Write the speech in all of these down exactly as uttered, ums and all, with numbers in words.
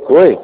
Oi?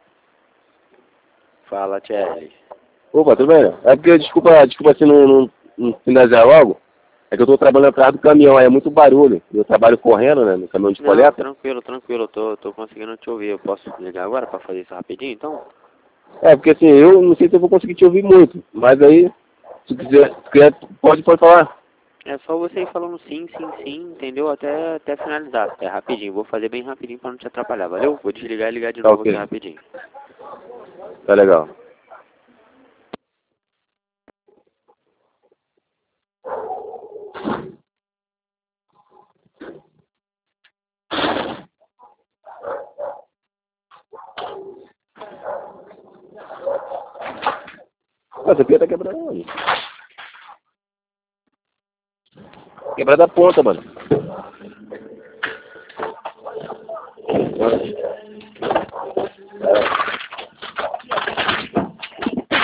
Fala, Thierry. Opa, tudo bem? É porque, desculpa, desculpa se não, não, não finalizar logo. É que eu tô trabalhando atrás do caminhão, aí é muito barulho. Eu trabalho correndo, né, no caminhão de Não, coleta. tranquilo, tranquilo. Eu tô, tô conseguindo te ouvir. Eu posso ligar agora pra fazer isso rapidinho, então? É, porque assim, eu não sei se eu vou conseguir te ouvir muito, mas aí, se quiser, se quiser pode, pode falar. É só você ir falando sim, sim, sim, entendeu? Até, até finalizar. É rapidinho. Vou fazer bem rapidinho pra não te atrapalhar, valeu? Vou desligar e ligar de Tá novo aqui ok. rapidinho. Tá legal. Ah, essa pia tá quebrada onde? Quebrada a ponta, mano.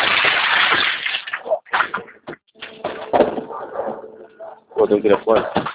Pô, tem um telefone.